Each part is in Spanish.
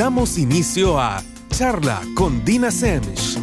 Damos inicio a Charla con Dina Semch.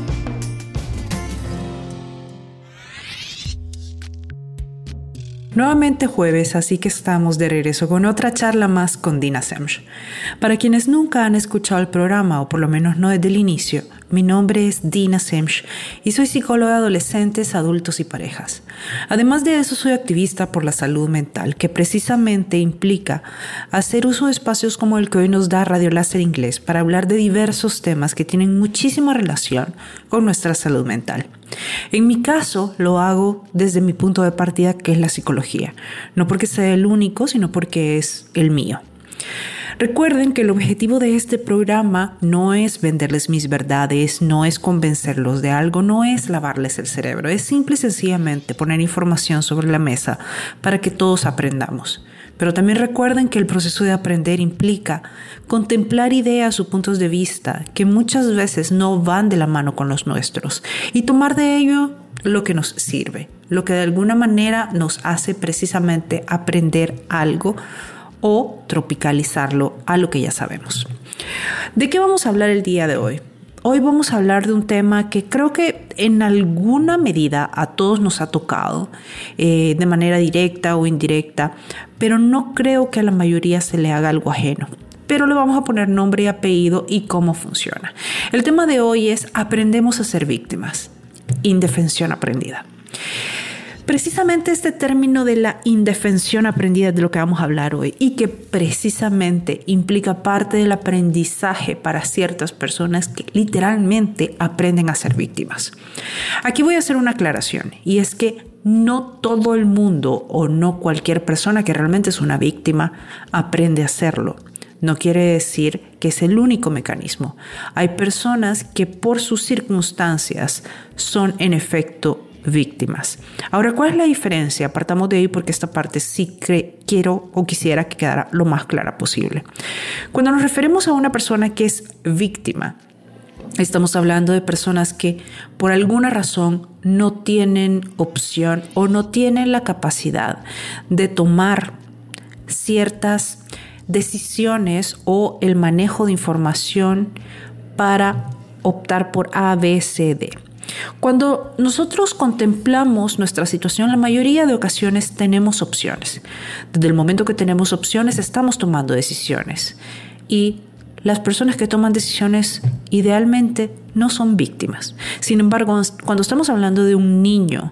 Nuevamente jueves, así que estamos de regreso con otra charla más con Dina Semch. Para quienes nunca han escuchado el programa, o por lo menos no desde el inicio, mi nombre es Dina Semch y soy psicóloga de adolescentes, adultos y parejas. Además de eso, soy activista por la salud mental, que precisamente implica hacer uso de espacios como el que hoy nos da Radio Láser Inglés para hablar de diversos temas que tienen muchísima relación con nuestra salud mental. En mi caso, lo hago desde mi punto de partida, que es la psicología. No porque sea el único, sino porque es el mío. Recuerden que el objetivo de este programa no es venderles mis verdades, no es convencerlos de algo, no es lavarles el cerebro. Es simple y sencillamente poner información sobre la mesa para que todos aprendamos. Pero también recuerden que el proceso de aprender implica contemplar ideas o puntos de vista que muchas veces no van de la mano con los nuestros y tomar de ello lo que nos sirve, lo que de alguna manera nos hace precisamente aprender algo o tropicalizarlo a lo que ya sabemos. ¿De qué vamos a hablar el día de hoy? Hoy vamos a hablar de un tema que creo que en alguna medida a todos nos ha tocado, de manera directa o indirecta, pero no creo que a la mayoría se le haga algo ajeno. Pero le vamos a poner nombre y apellido y cómo funciona. El tema de hoy es: aprendemos a ser víctimas. Indefensión aprendida. Precisamente este término de la indefensión aprendida es de lo que vamos a hablar hoy, y que precisamente implica parte del aprendizaje para ciertas personas que literalmente aprenden a ser víctimas. Aquí voy a hacer una aclaración, y es que no todo el mundo o no cualquier persona que realmente es una víctima aprende a hacerlo. No quiere decir que es el único mecanismo. Hay personas que por sus circunstancias son en efecto víctimas. Ahora, ¿cuál es la diferencia? Partamos de ahí porque esta parte sí quiero o quisiera que quedara lo más clara posible. Cuando nos referimos a una persona que es víctima, estamos hablando de personas que por alguna razón no tienen opción o no tienen la capacidad de tomar ciertas decisiones o el manejo de información para optar por A, B, C, D. Cuando nosotros contemplamos nuestra situación, la mayoría de ocasiones tenemos opciones. Desde el momento que tenemos opciones, estamos tomando decisiones. Y las personas que toman decisiones idealmente no son víctimas. Sin embargo, cuando estamos hablando de un niño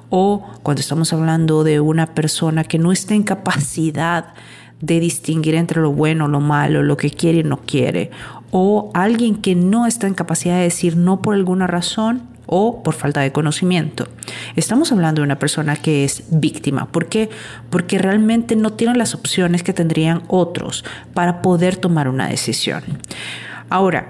o cuando estamos hablando de una persona que no está en capacidad de distinguir entre lo bueno, lo malo, lo que quiere y no quiere, o alguien que no está en capacidad de decir no por alguna razón o por falta de conocimiento, estamos hablando de una persona que es víctima. ¿Por qué? Porque realmente no tiene las opciones que tendrían otros para poder tomar una decisión. Ahora,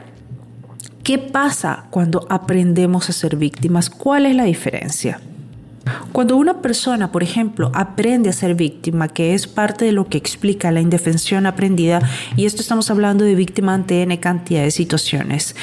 ¿qué pasa cuando aprendemos a ser víctimas? ¿Cuál es la diferencia? Cuando una persona, por ejemplo, aprende a ser víctima, que es parte de lo que explica la indefensión aprendida, y esto estamos hablando de víctima ante N cantidad de situaciones,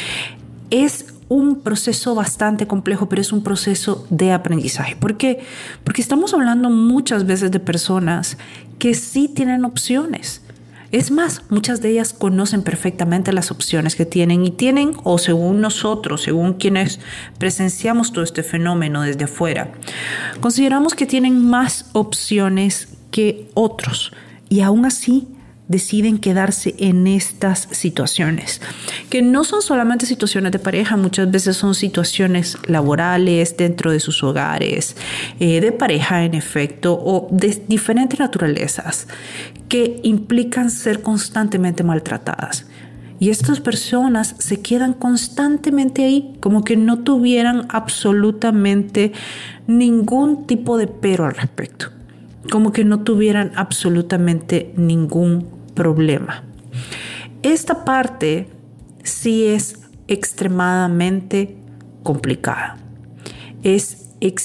es un proceso bastante complejo, pero es un proceso de aprendizaje. ¿Por qué? Porque estamos hablando muchas veces de personas que sí tienen opciones. Es más, muchas de ellas conocen perfectamente las opciones que tienen y tienen, o según nosotros, según quienes presenciamos todo este fenómeno desde afuera, consideramos que tienen más opciones que otros y aún así deciden quedarse en estas situaciones, que no son solamente situaciones de pareja, muchas veces son situaciones laborales dentro de sus hogares, de pareja en efecto, o de diferentes naturalezas que implican ser constantemente maltratadas. Y estas personas se quedan constantemente ahí, como que no tuvieran absolutamente ningún tipo de pero al respecto, como que no tuvieran absolutamente ningún problema. Esta parte sí es extremadamente complicada. Es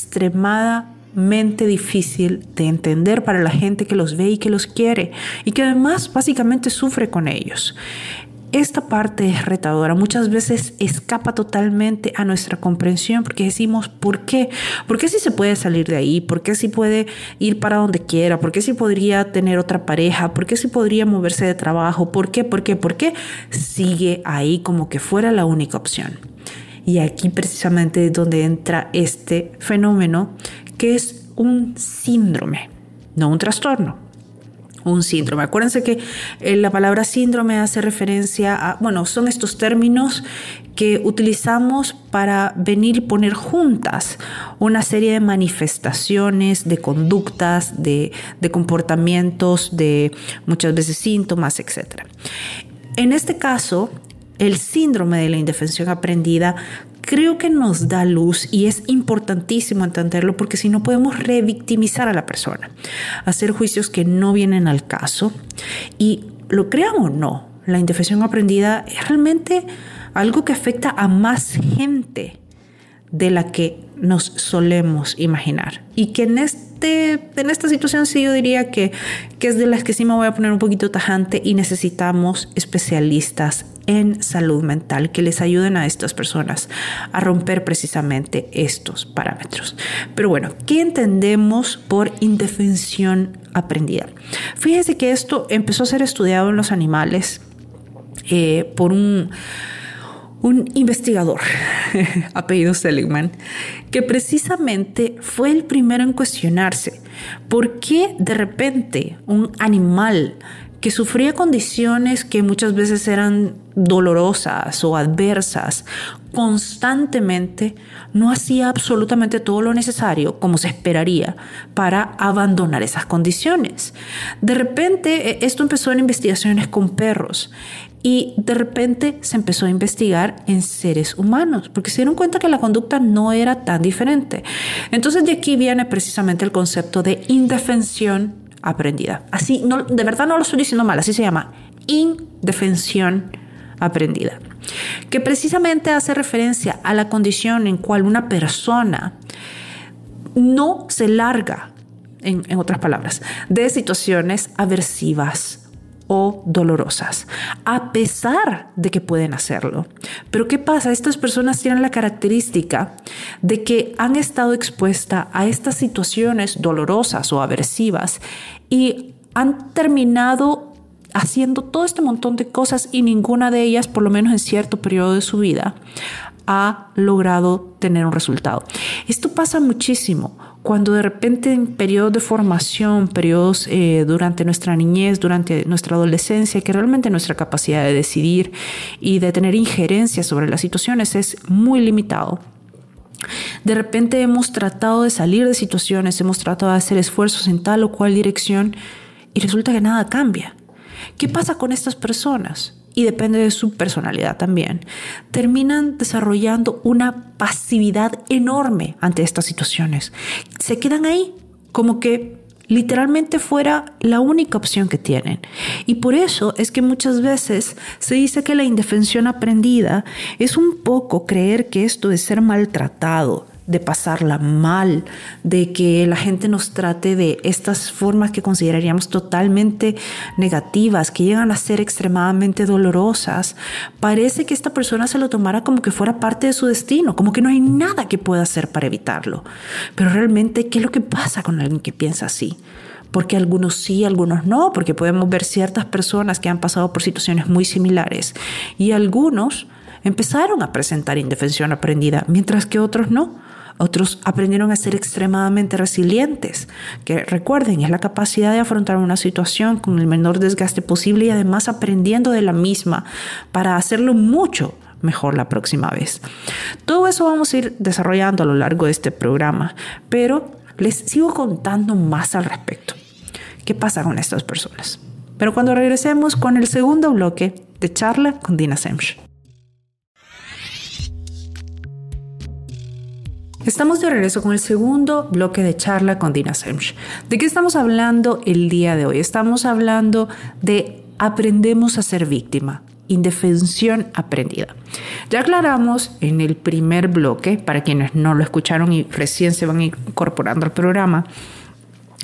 extremadamente difícil de entender para la gente que los ve y que los quiere y que además básicamente sufre con ellos. esta parte es retadora. Muchas veces escapa totalmente a nuestra comprensión porque decimos, ¿por qué? ¿Por qué sí se puede salir de ahí? ¿Por qué sí puede ir para donde quiera? ¿Por qué sí podría tener otra pareja? ¿Por qué sí podría moverse de trabajo? ¿Por qué? ¿Por qué? ¿Por qué? Sigue ahí como que fuera la única opción. Y aquí precisamente es donde entra este fenómeno que es un síndrome, no un trastorno. Un síndrome. Acuérdense que la palabra síndrome hace referencia a, son estos términos que utilizamos para venir y poner juntas una serie de manifestaciones, de conductas, de comportamientos, de muchas veces síntomas, etc. En este caso, el síndrome de la indefensión aprendida creo que nos da luz y es importantísimo entenderlo porque si no podemos revictimizar a la persona, hacer juicios que no vienen al caso y lo crean o no, la indefensión aprendida es realmente algo que afecta a más gente de la que nos solemos imaginar y que en esta situación sí yo diría que es de las que sí me voy a poner un poquito tajante y necesitamos especialistas en salud mental que les ayuden a estas personas a romper precisamente estos parámetros. Pero bueno, ¿qué entendemos por indefensión aprendida? Fíjense que esto empezó a ser estudiado en los animales por un investigador, apellido Seligman, que precisamente fue el primero en cuestionarse por qué de repente un animal que sufría condiciones que muchas veces eran dolorosas o adversas, constantemente no hacía absolutamente todo lo necesario, como se esperaría, para abandonar esas condiciones. De repente, esto empezó en investigaciones con perros y de repente se empezó a investigar en seres humanos, porque se dieron cuenta que la conducta no era tan diferente. Entonces, de aquí viene precisamente el concepto de indefensión aprendida. Así, no, de verdad no lo estoy diciendo mal, así se llama, indefensión aprendida, que precisamente hace referencia a la condición en cual una persona no se larga, en otras palabras, de situaciones aversivas o dolorosas, a pesar de que pueden hacerlo. Pero ¿qué pasa? Estas personas tienen la característica de que han estado expuestas a estas situaciones dolorosas o aversivas y han terminado haciendo todo este montón de cosas y ninguna de ellas, por lo menos en cierto periodo de su vida, ha logrado tener un resultado. Esto pasa muchísimo cuando de repente en periodos de formación, periodos durante nuestra niñez, durante nuestra adolescencia, que realmente nuestra capacidad de decidir y de tener injerencia sobre las situaciones es muy limitado. De repente hemos tratado de salir de situaciones, hemos tratado de hacer esfuerzos en tal o cual dirección y resulta que nada cambia. ¿Qué pasa con estas personas? Y depende de su personalidad también. Terminan desarrollando una pasividad enorme ante estas situaciones. Se quedan ahí como que literalmente fuera la única opción que tienen. Y por eso es que muchas veces se dice que la indefensión aprendida es un poco creer que esto de ser maltratado, de pasarla mal, de que la gente nos trate de estas formas que consideraríamos totalmente negativas, que llegan a ser extremadamente dolorosas, parece que esta persona se lo tomara como que fuera parte de su destino, como que no hay nada que pueda hacer para evitarlo. Pero realmente, ¿qué es lo que pasa con alguien que piensa así? Porque algunos sí, algunos no, porque podemos ver ciertas personas que han pasado por situaciones muy similares y algunos empezaron a presentar indefensión aprendida, mientras que otros no. Otros aprendieron a ser extremadamente resilientes, que recuerden, es la capacidad de afrontar una situación con el menor desgaste posible y además aprendiendo de la misma para hacerlo mucho mejor la próxima vez. Todo eso vamos a ir desarrollando a lo largo de este programa, pero les sigo contando más al respecto. ¿Qué pasa con estas personas? Pero cuando regresemos con el segundo bloque de Charla con Dina Semch. Estamos de regreso con el segundo bloque de Charla con Dina Semch. ¿De qué estamos hablando el día de hoy? Estamos hablando de aprendemos a ser víctima, indefensión aprendida. Ya aclaramos en el primer bloque, para quienes no lo escucharon y recién se van incorporando al programa,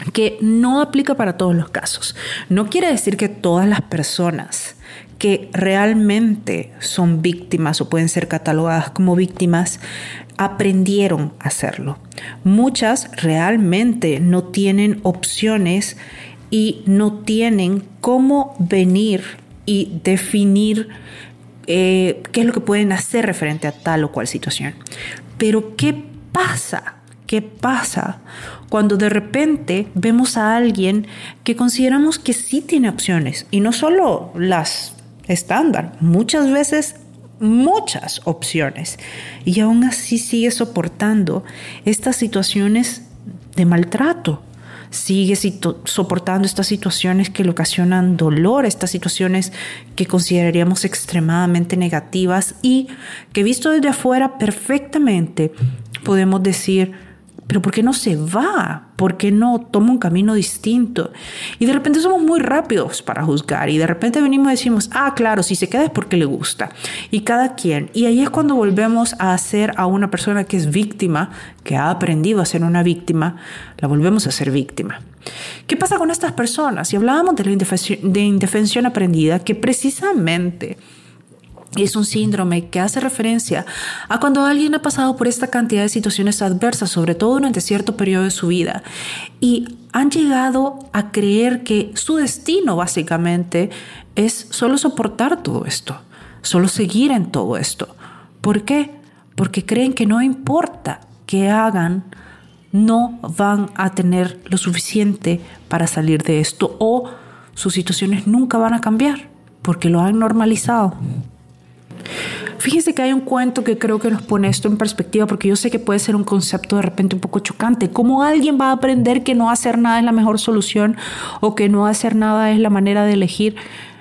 que no aplica para todos los casos. No quiere decir que todas las personas que realmente son víctimas o pueden ser catalogadas como víctimas aprendieron a hacerlo. Muchas realmente no tienen opciones y no tienen cómo venir y definir qué es lo que pueden hacer referente a tal o cual situación. Pero ¿qué pasa? ¿Qué pasa cuando de repente vemos a alguien que consideramos que sí tiene opciones? Y no solo las estándar, muchas veces muchas opciones. Y aún así sigue soportando estas situaciones de maltrato. Sigue soportando estas situaciones que le ocasionan dolor, estas situaciones que consideraríamos extremadamente negativas y que visto desde afuera perfectamente podemos decir, pero ¿por qué no se va? ¿Por qué no toma un camino distinto? Y de repente somos muy rápidos para juzgar y de repente venimos y decimos, claro, si se queda es porque le gusta. Y cada quien. Y ahí es cuando volvemos a hacer a una persona que es víctima, que ha aprendido a ser una víctima, la volvemos a ser víctima. ¿Qué pasa con estas personas? Si hablábamos de la indefensión aprendida, que precisamente es un síndrome que hace referencia a cuando alguien ha pasado por esta cantidad de situaciones adversas, sobre todo durante cierto periodo de su vida, y han llegado a creer que su destino básicamente es solo soportar todo esto, solo seguir en todo esto. ¿Por qué? Porque creen que no importa qué hagan, no van a tener lo suficiente para salir de esto o sus situaciones nunca van a cambiar porque lo han normalizado. Fíjense que hay un cuento que creo que nos pone esto en perspectiva, porque yo sé que puede ser un concepto de repente un poco chocante. ¿Cómo alguien va a aprender que no hacer nada es la mejor solución o que no hacer nada es la manera de elegir?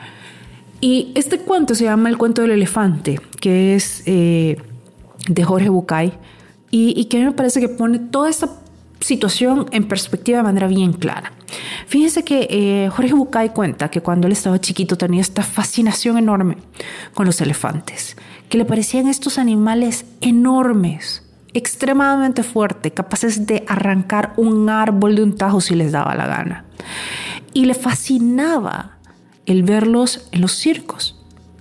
Y este cuento se llama El cuento del elefante, que es de Jorge Bucay y que a mí me parece que pone toda esta situación en perspectiva de manera bien clara. Fíjense que Jorge Bucay cuenta que cuando él estaba chiquito tenía esta fascinación enorme con los elefantes, que le parecían estos animales enormes, extremadamente fuertes, capaces de arrancar un árbol de un tajo si les daba la gana. Y le fascinaba el verlos en los circos,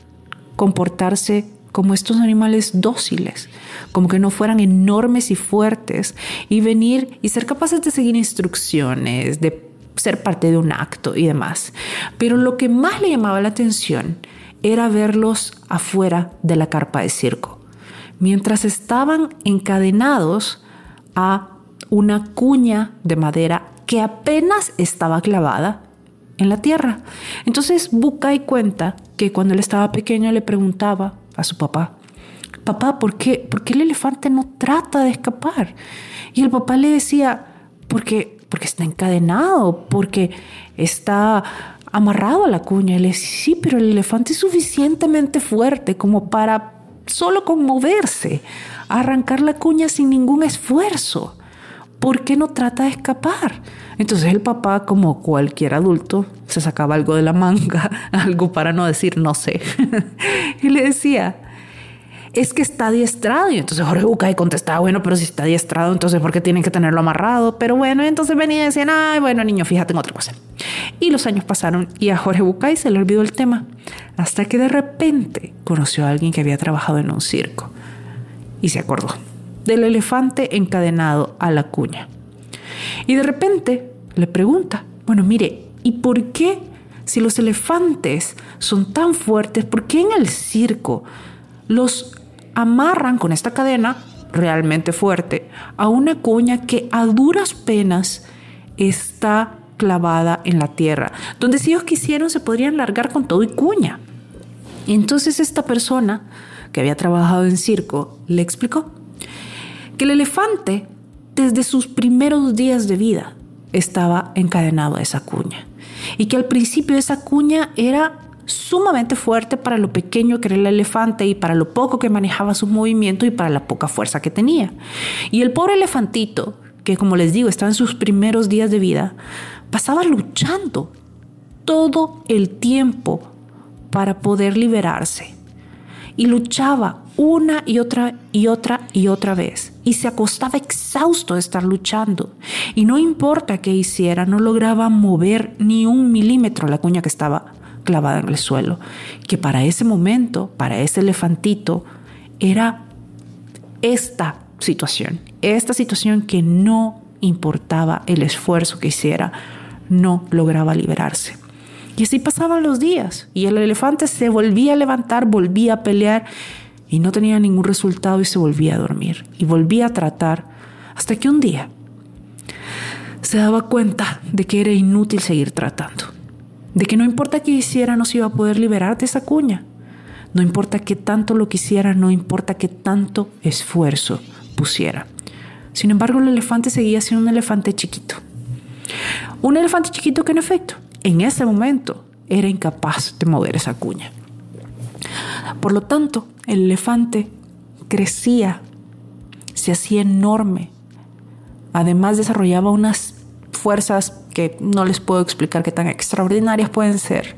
comportarse como estos animales dóciles, como que no fueran enormes y fuertes, y venir y ser capaces de seguir instrucciones, de ser parte de un acto y demás. Pero lo que más le llamaba la atención era verlos afuera de la carpa de circo, mientras estaban encadenados a una cuña de madera que apenas estaba clavada en la tierra. Entonces Bucay cuenta que cuando él estaba pequeño le preguntaba a su papá, ¿por qué el elefante no trata de escapar? Y el papá le decía, porque está encadenado, porque está amarrado a la cuña. Y le decía, sí, pero el elefante es suficientemente fuerte como para solo con moverse, arrancar la cuña sin ningún esfuerzo. ¿Por qué no trata de escapar? Entonces el papá, como cualquier adulto, se sacaba algo de la manga, algo para no decir no sé, y le decía, es que está adiestrado. Y entonces Jorge Bucay contestaba, bueno, pero si está adiestrado, entonces ¿por qué tienen que tenerlo amarrado? Pero bueno, entonces venía y decían, ay, bueno, niño, fíjate en otra cosa. Y los años pasaron y a Jorge Bucay se le olvidó el tema, hasta que de repente conoció a alguien que había trabajado en un circo y se acordó del elefante encadenado a la cuña. Y de repente le pregunta, bueno, mire, ¿y por qué si los elefantes son tan fuertes, por qué en el circo los amarran con esta cadena realmente fuerte a una cuña que a duras penas está clavada en la tierra, donde si ellos quisieran se podrían largar con todo y cuña? Y entonces esta persona que había trabajado en circo le explicó que el elefante desde sus primeros días de vida estaba encadenado a esa cuña y que al principio esa cuña era sumamente fuerte para lo pequeño que era el elefante y para lo poco que manejaba sus movimientos y para la poca fuerza que tenía. Y el pobre elefantito, que como les digo estaba en sus primeros días de vida, pasaba luchando todo el tiempo para poder liberarse. y luchaba una y otra vez y se acostaba exhausto de estar luchando y no importa qué hiciera, no lograba mover ni 1 milímetro la cuña que estaba clavada en el suelo, que para ese momento, para ese elefantito, era esta situación que no importaba el esfuerzo que hiciera, no lograba liberarse. Y así pasaban los días y el elefante se volvía a levantar, volvía a pelear y no tenía ningún resultado y se volvía a dormir y volvía a tratar hasta que un día se daba cuenta de que era inútil seguir tratando, de que no importa qué hiciera no se iba a poder liberar de esa cuña, no importa qué tanto lo quisiera, no importa qué tanto esfuerzo pusiera. Sin embargo, el elefante seguía siendo un elefante chiquito que en efecto en ese momento era incapaz de mover esa cuña. Por lo tanto, el elefante crecía, se hacía enorme. Además, desarrollaba unas fuerzas que no les puedo explicar qué tan extraordinarias pueden ser.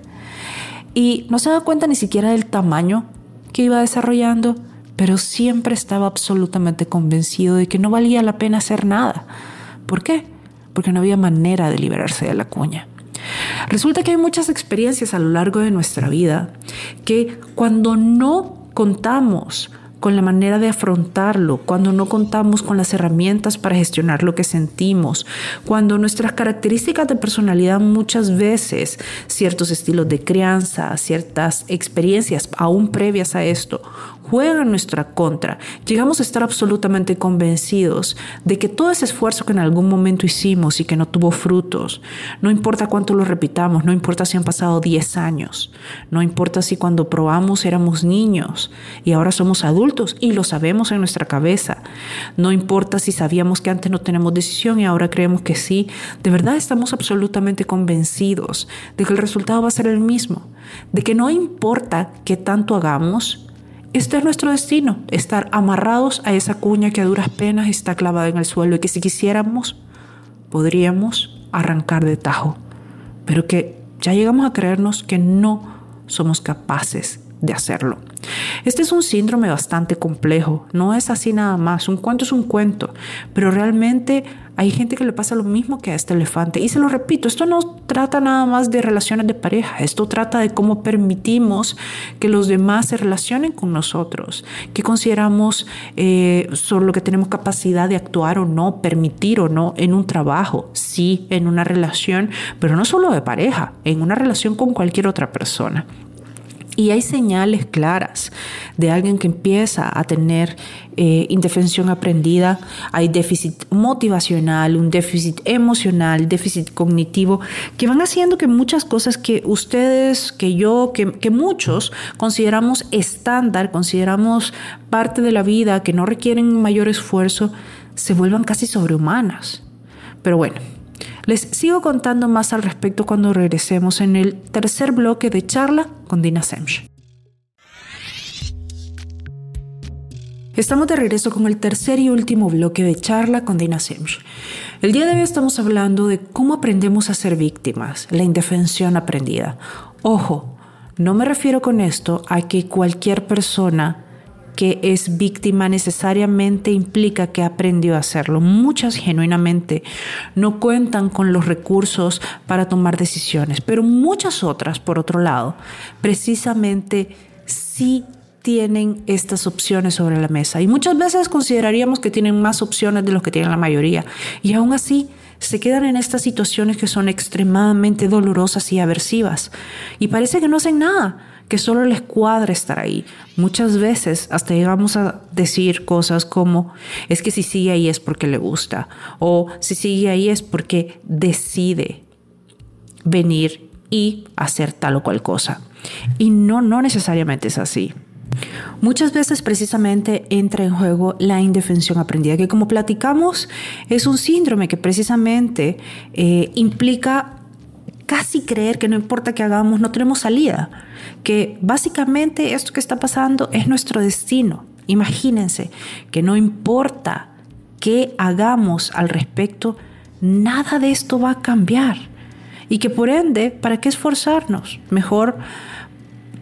Y no se daba cuenta ni siquiera del tamaño que iba desarrollando, pero siempre estaba absolutamente convencido de que no valía la pena hacer nada. ¿Por qué? Porque no había manera de liberarse de la cuña. Resulta que hay muchas experiencias a lo largo de nuestra vida que cuando no contamos con la manera de afrontarlo, cuando no contamos con las herramientas para gestionar lo que sentimos, cuando nuestras características de personalidad muchas veces, ciertos estilos de crianza, ciertas experiencias aún previas a esto, juegan en nuestra contra, llegamos a estar absolutamente convencidos de que todo ese esfuerzo que en algún momento hicimos y que no tuvo frutos, no importa cuánto lo repitamos, no importa si han pasado 10 años, no importa si cuando probamos éramos niños y ahora somos adultos y lo sabemos en nuestra cabeza, no importa si sabíamos que antes no tenemos decisión y ahora creemos que sí, de verdad estamos absolutamente convencidos de que el resultado va a ser el mismo, de que no importa qué tanto hagamos, este es nuestro destino, estar amarrados a esa cuña que a duras penas está clavada en el suelo y que si quisiéramos, podríamos arrancar de tajo, pero que ya llegamos a creernos que no somos capaces de hacerlo. Este es un síndrome bastante complejo, no es así nada más, un cuento es un cuento, pero realmente hay gente que le pasa lo mismo que a este elefante. Y se lo repito, esto no trata nada más de relaciones de pareja, esto trata de cómo permitimos que los demás se relacionen con nosotros, que consideramos sobre lo que tenemos capacidad de actuar o no, permitir o no en un trabajo, sí, en una relación, pero no solo de pareja, en una relación con cualquier otra persona. Y hay señales claras de alguien que empieza a tener indefensión aprendida. Hay déficit motivacional, un déficit emocional, déficit cognitivo, que van haciendo que muchas cosas que ustedes, que yo, que muchos consideramos estándar, consideramos parte de la vida, que no requieren mayor esfuerzo, se vuelvan casi sobrehumanas. Pero bueno, les sigo contando más al respecto cuando regresemos en el tercer bloque de Charla con Dina Semch. Estamos de regreso con el tercer y último bloque de Charla con Dina Semch. El día de hoy estamos hablando de cómo aprendemos a ser víctimas, la indefensión aprendida. Ojo, no me refiero con esto a que cualquier persona que es víctima necesariamente implica que aprendió a hacerlo. Muchas genuinamente no cuentan con los recursos para tomar decisiones, pero muchas otras, por otro lado, precisamente sí tienen estas opciones sobre la mesa. Y muchas veces consideraríamos que tienen más opciones de lo que tienen la mayoría. Y aún así se quedan en estas situaciones que son extremadamente dolorosas y aversivas. Y parece que no hacen nada, que solo les cuadra estar ahí. Muchas veces hasta llegamos a decir cosas como, es que si sigue ahí es porque le gusta, o si sigue ahí es porque decide venir y hacer tal o cual cosa. Y no necesariamente es así. Muchas veces precisamente entra en juego la indefensión aprendida, que como platicamos es un síndrome que precisamente implica casi creer que no importa qué hagamos, no tenemos salida, que básicamente esto que está pasando es nuestro destino. Imagínense que no importa qué hagamos al respecto, nada de esto va a cambiar y que por ende, ¿para qué esforzarnos? Mejor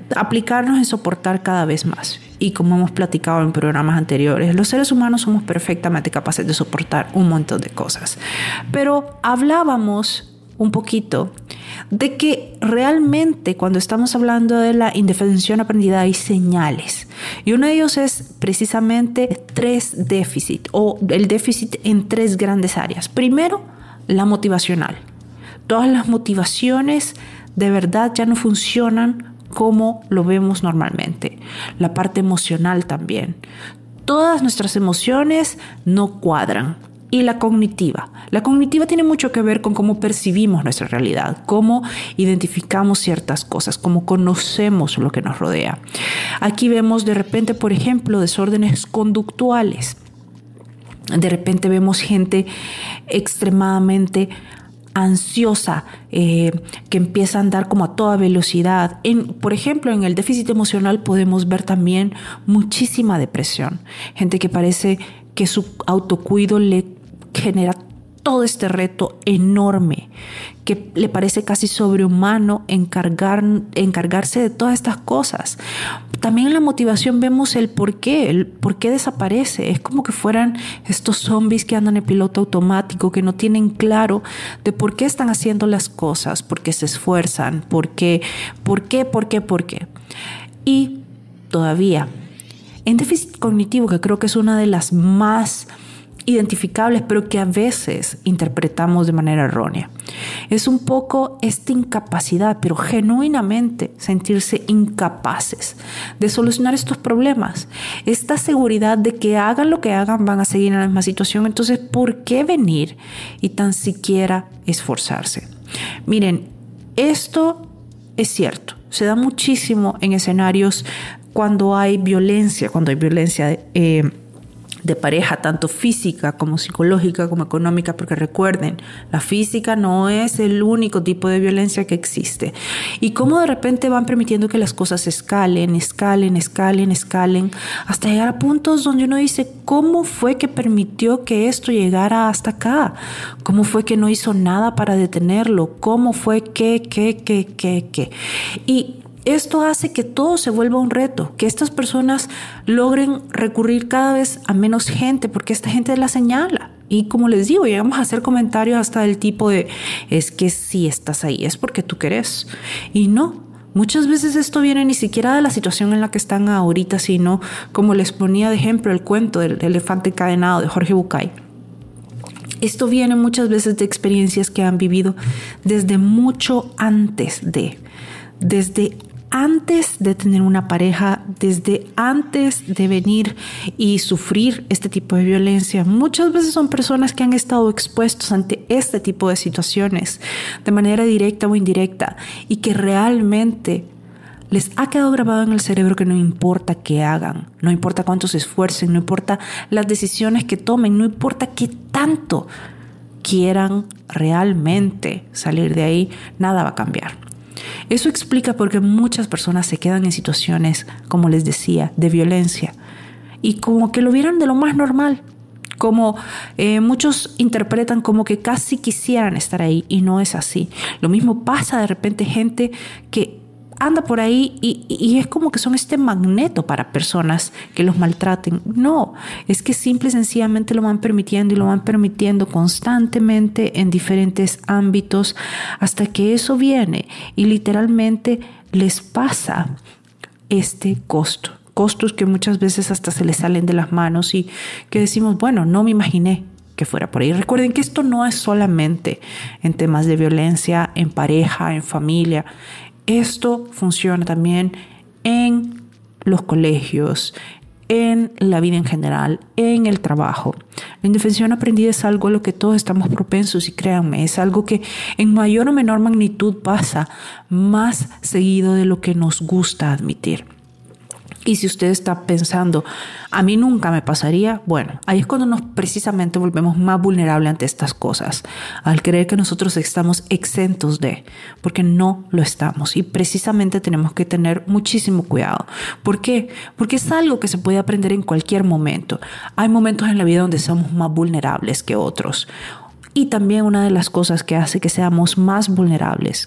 aplicarnos en soportar cada vez más. Y como hemos platicado en programas anteriores, los seres humanos somos perfectamente capaces de soportar un montón de cosas. Pero hablábamos un poquito de que realmente cuando estamos hablando de la indefensión aprendida hay señales. Y uno de ellos es precisamente 3 déficit o el déficit en 3 grandes áreas. Primero, la motivacional. Todas las motivaciones de verdad ya no funcionan como lo vemos normalmente. La parte emocional también. Todas nuestras emociones no cuadran. Y la cognitiva. La cognitiva tiene mucho que ver con cómo percibimos nuestra realidad, cómo identificamos ciertas cosas, cómo conocemos lo que nos rodea. Aquí vemos de repente, por ejemplo, desórdenes conductuales. De repente vemos gente extremadamente ansiosa, que empieza a andar como a toda velocidad. Por ejemplo, en el déficit emocional podemos ver también muchísima depresión. Gente que parece que su autocuido le genera todo este reto enorme, que le parece casi sobrehumano encargarse de todas estas cosas. También en la motivación vemos el por qué desaparece. Es como que fueran estos zombies que andan en piloto automático, que no tienen claro de por qué están haciendo las cosas, por qué se esfuerzan, por qué. Y todavía, en déficit cognitivo, que creo que es una de las más identificables, pero que a veces interpretamos de manera errónea. Es un poco esta incapacidad, pero genuinamente sentirse incapaces de solucionar estos problemas. Esta seguridad de que hagan lo que hagan, van a seguir en la misma situación. Entonces, ¿por qué venir y tan siquiera esforzarse? Miren, esto es cierto. Se da muchísimo en escenarios cuando hay violencia de pareja, tanto física como psicológica como económica, porque recuerden, la física no es el único tipo de violencia que existe. Y cómo de repente van permitiendo que las cosas escalen, hasta llegar a puntos donde uno dice, ¿cómo fue que permitió que esto llegara hasta acá? ¿Cómo fue que no hizo nada para detenerlo? ¿Cómo fue que? Y esto hace que todo se vuelva un reto, que estas personas logren recurrir cada vez a menos gente porque esta gente la señala. Y como les digo, llegamos a hacer comentarios hasta del tipo de, es que si estás ahí es porque tú querés. Y no, muchas veces esto viene ni siquiera de la situación en la que están ahorita, sino como les ponía de ejemplo el cuento del elefante encadenado de Jorge Bucay. Esto viene muchas veces de experiencias que han vivido desde mucho antes desde antes de tener una pareja, desde antes de venir y sufrir este tipo de violencia. Muchas veces son personas que han estado expuestos ante este tipo de situaciones de manera directa o indirecta y que realmente les ha quedado grabado en el cerebro que no importa qué hagan, no importa cuánto se esfuercen, no importa las decisiones que tomen, no importa qué tanto quieran realmente salir de ahí, nada va a cambiar. Eso explica por qué muchas personas se quedan en situaciones, como les decía, de violencia y como que lo vieran de lo más normal, como muchos interpretan como que casi quisieran estar ahí y no es así. Lo mismo pasa de repente gente que anda por ahí y es como que son este magneto para personas que los maltraten. No, es que simple y sencillamente lo van permitiendo constantemente en diferentes ámbitos hasta que eso viene y literalmente les pasa este costo. Costos que muchas veces hasta se les salen de las manos y que decimos, bueno, no me imaginé que fuera por ahí. Recuerden que esto no es solamente en temas de violencia, en pareja, en familia. Esto funciona también en los colegios, en la vida en general, en el trabajo. La indefensión aprendida es algo a lo que todos estamos propensos y créanme, es algo que en mayor o menor magnitud pasa más seguido de lo que nos gusta admitir. Y si usted está pensando, a mí nunca me pasaría, bueno, ahí es cuando nos precisamente volvemos más vulnerables ante estas cosas, al creer que nosotros estamos exentos de, porque no lo estamos. Y precisamente tenemos que tener muchísimo cuidado. ¿Por qué? Porque es algo que se puede aprender en cualquier momento. Hay momentos en la vida donde somos más vulnerables que otros. Y también una de las cosas que hace que seamos más vulnerables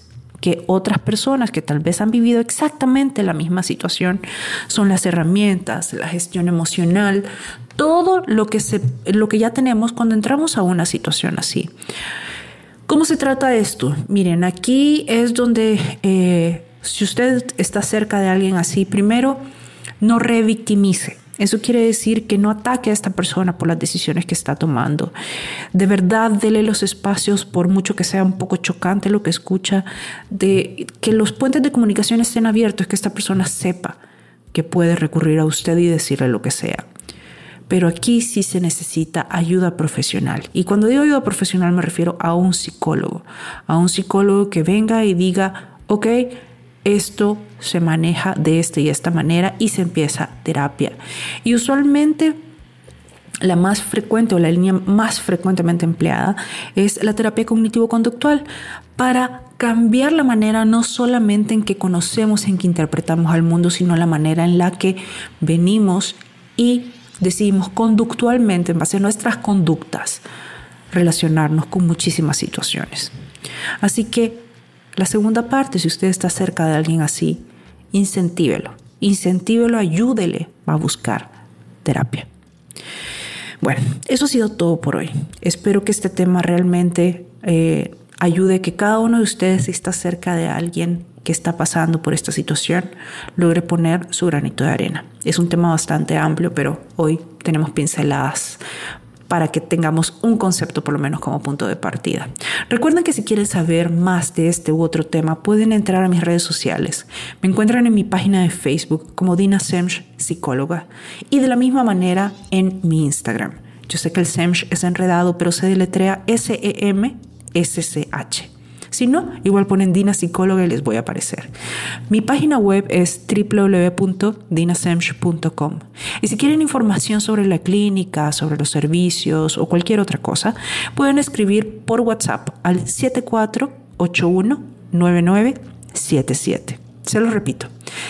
que otras personas que tal vez han vivido exactamente la misma situación. Son las herramientas, la gestión emocional, todo lo que ya tenemos cuando entramos a una situación así. ¿Cómo se trata esto? Miren, aquí es donde si usted está cerca de alguien así, primero, no revictimice. Eso quiere decir que no ataque a esta persona por las decisiones que está tomando. De verdad, dele los espacios, por mucho que sea un poco chocante lo que escucha, de que los puentes de comunicación estén abiertos, que esta persona sepa que puede recurrir a usted y decirle lo que sea. Pero aquí sí se necesita ayuda profesional. Y cuando digo ayuda profesional me refiero a un psicólogo que venga y diga, ok, esto se maneja de esta y esta manera y se empieza terapia. Y usualmente la más frecuente o la línea más frecuentemente empleada es la terapia cognitivo-conductual para cambiar la manera no solamente en que conocemos, en que interpretamos al mundo, sino la manera en la que venimos y decidimos conductualmente, en base a nuestras conductas, relacionarnos con muchísimas situaciones. Así que la segunda parte, si usted está cerca de alguien así, incentívelo, ayúdele a buscar terapia. Bueno, eso ha sido todo por hoy. Espero que este tema realmente ayude a que cada uno de ustedes, si está cerca de alguien que está pasando por esta situación, logre poner su granito de arena. Es un tema bastante amplio, pero hoy tenemos pinceladas para que tengamos un concepto por lo menos como punto de partida. Recuerden que si quieren saber más de este u otro tema, pueden entrar a mis redes sociales. Me encuentran en mi página de Facebook como Dina Semch, psicóloga, y de la misma manera en mi Instagram. Yo sé que el Semch es enredado, pero se deletrea SEMSCH. Si no, igual ponen Dina Psicóloga y les voy a aparecer. Mi página web es www.dinasemch.com. Y si quieren información sobre la clínica, sobre los servicios o cualquier otra cosa, pueden escribir por WhatsApp al 74819977. Se lo repito,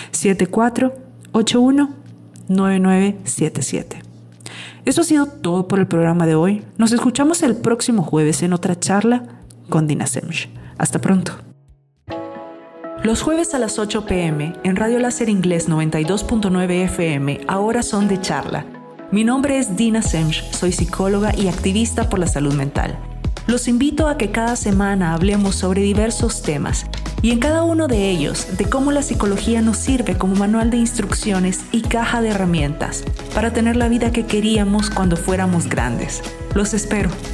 74819977. Eso ha sido todo por el programa de hoy. Nos escuchamos el próximo jueves en otra charla con Dina Semch. Hasta pronto. Los jueves a las 8 p.m. en Radio Láser Inglés 92.9 FM ahora son de charla. Mi nombre es Dina Semch, soy psicóloga y activista por la salud mental. Los invito a que cada semana hablemos sobre diversos temas y en cada uno de ellos de cómo la psicología nos sirve como manual de instrucciones y caja de herramientas para tener la vida que queríamos cuando fuéramos grandes. Los espero.